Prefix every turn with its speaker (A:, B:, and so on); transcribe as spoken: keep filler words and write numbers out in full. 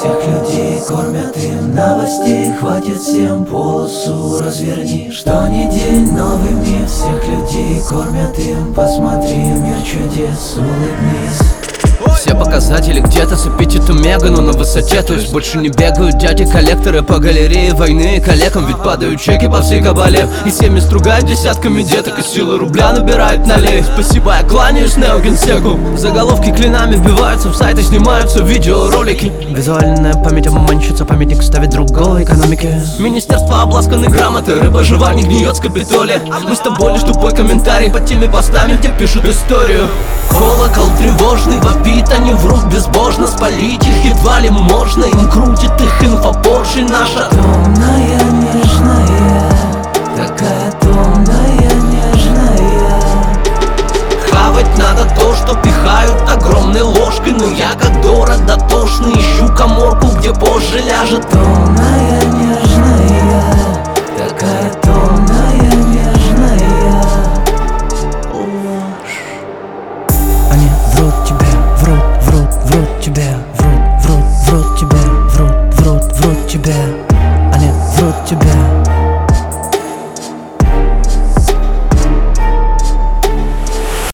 A: всех людей кормят им. Новостей хватит всем, полосу разверни. Что ни день новый мир, всех людей кормят им. Посмотри, мир чудес, улыбнись.
B: Все показатели где-то с аппетитом мега, но на высоте, то есть больше не бегают дяди-коллекторы по галерее войны и коллегам. Ведь падают чеки по всей кабале, и семьи стругают десятками деток, и силы рубля набирают налей. Спасибо, я кланяюсь неогенсеку. Заголовки клинами вбиваются в сайты, снимаются видеоролики. Визуальная память обманщица, памятник ставит другой экономике. Министерство обласканы грамоты, рыба жива, не гниет с Капитолия. Мы с тобой лишь тупой комментарий под теми постами, где пишут историю. Колокол тревожный вопит, они врут безбожно, спалить их едва ли можно. Им крутит их инфопоршень наша.
A: Томная, нежная, такая томная, нежная.
B: Хавать надо то, что пихают огромной ложкой. Но я как Дора дотошный ищу каморку, где позже ляжет.
A: Томная,